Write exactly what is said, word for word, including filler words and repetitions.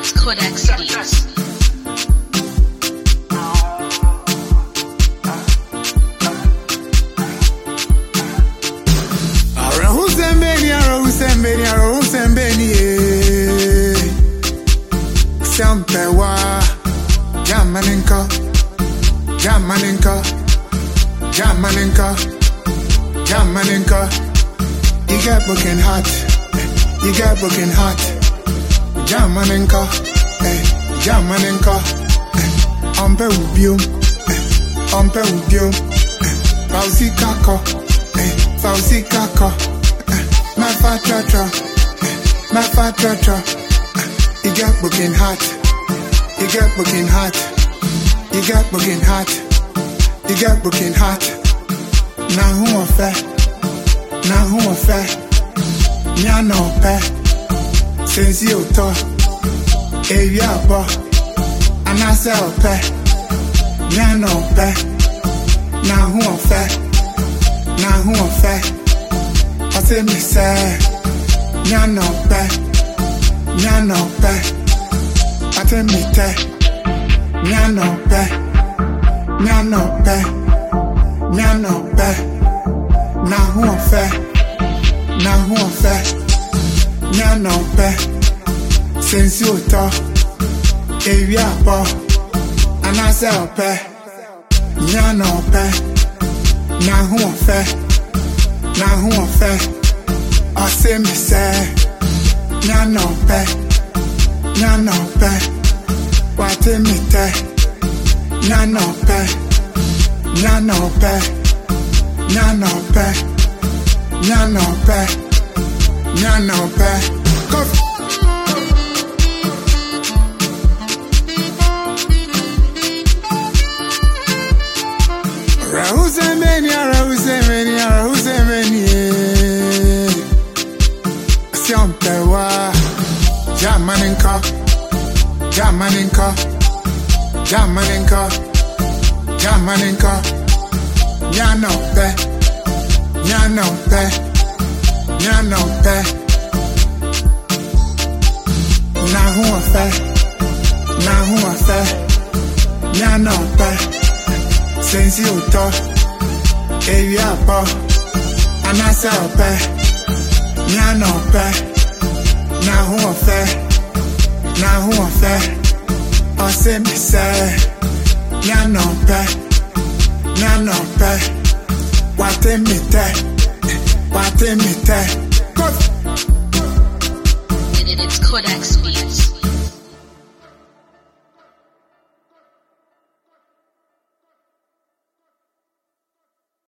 It's Codex Beats. Sampewa Jamaninka Jamaninka Jamaninka Jamaninka. You got broken heart, you got broken heart. Jamaninka, eh, Jamaninka. Ampe ubio, ampe ubio. Fauzi kako, eh, Fauzi kako. My fatratra, my fatratra. You got broken heart, you got broken heart, you got broken heart, you got broken heart. Now who are fair, now who are fair, Nya no fair, since you talk, area bo, and I say fair, Nya no fair, now who are fair, now who are fair, I say me say, Nya no fair. Nya no pe, ate mi te. Nya no pe, nya no pe, nya no pe. Na hu fe, na hu fe. Nya no pe, sensi oto. Ewi abo, anase ope. Nya no pe, na hu fe, na hu fe. Ase mi se. Nya no pe, nya no pe, wate mi te. Nya no pe, nya no pe, nya no pe, nya no pe, nya no pe. Go. Rahuse meni, rahuse meni, rahuse meni. Sampewa Jamaninka Jamaninka Jamaninka Jamaninka. Nya no pe, nya no pe, nya no pe. Na hu afe, na hu afe. Nya no pe, sensi oto. Ewi abo, anase ope. Nya no pe, na hu afe, na hu afe. Ose mi se, nya no pe, nya no pe. Wate mi te, wate mi te. It's Codex Beats.